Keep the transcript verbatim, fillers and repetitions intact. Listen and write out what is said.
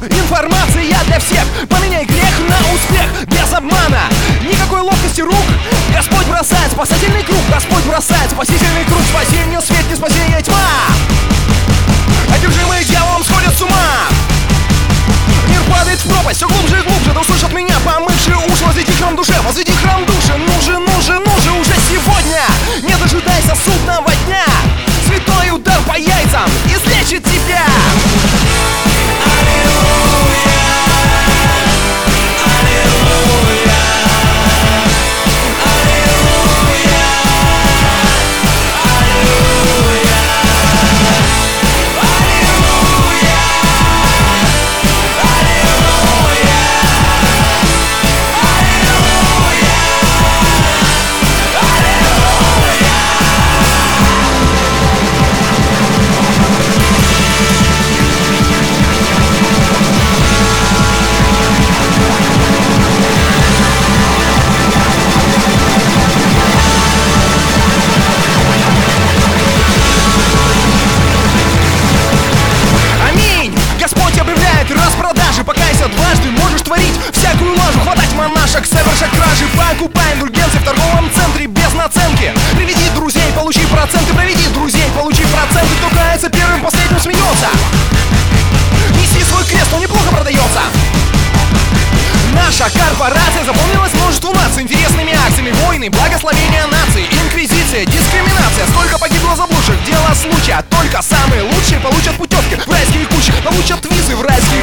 информация для всех. Поменяй грех на успех, без обмана, никакой ловкости рук. Господь бросает спасательный круг, Господь бросает спасительный круг. Спасение свет, не спасение тьма. Одержимые дьяволом сходят с ума. Мир падает в пропасть, все глубже и глубже. Да услышат меня помывшие уши. Возведи храм душе, возведи храм души. Ну же, ну же, ну же, уже сегодня. Не дожидайся судного дня. Святой удар по яйцам излечит тебя. Покайся дважды, можешь творить всякую лажу. Хватать монашек, совершать кражи. Покупай индульгенции в торговом центре без наценки. Приведи друзей, получи проценты. Проведи друзей, получи проценты. Кто кается первым, последним смеется. Неси свой крест, он неплохо продается. Наша корпорация заполнилась множеством наций, интересными акциями, войны, благословения наций, инквизиция, дискриминация. Сколько погибло заблудших, дело случая. Только самые лучшие получат путевки в райские кучи, получат визы в райские